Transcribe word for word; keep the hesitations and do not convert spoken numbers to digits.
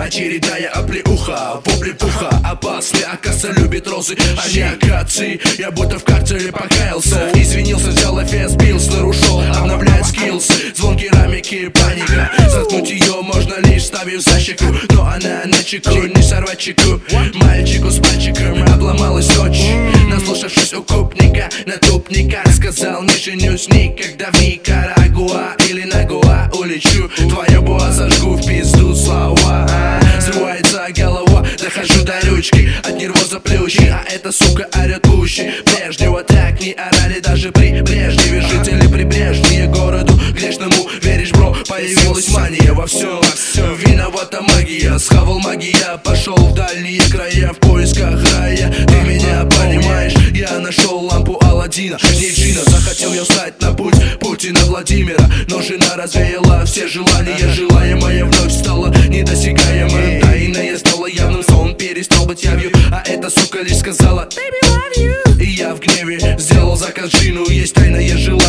очередная оплеуха, воплепуха. Опасный, оказывается, любит розы, а не акации. Я будто в карцере покаялся, извинился, взял эфес, бился, нарушил, обновляет скиллс. Звон керамики, паника. Заткнуть ее можно лишь ставив за щеку, но она на чеку, не сорвать чеку. Мальчику с мальчиком обломалась ночь, наслушавшись укупника, натупника. Сказал, не женюсь никогда в Никарагуа или на Гоа улечу. Твою буа сожгу в пизду слова. Срывается голова, дохожу до ручки, от нервоза плющи, а эта сука орет пуще. Прежнего так не орали даже при Брежневе. Жители прибрежные городу грешному, веришь, бро, появилась мания во всем. Виновата магия, схавал магия, пошел в дальние края в поисках рая. Ты меня понимаешь, я нашел лампу Аладдина, не джина. Захотел я встать на путь Путина Владимира, но жена развеяла все желания. Желаемое вновь стало недосягаемым, тайное стало явным, сон перестал быть явью, а эта сука лишь сказала Baby, love you. И я в гневе сделал заказ джину, есть тайное желание.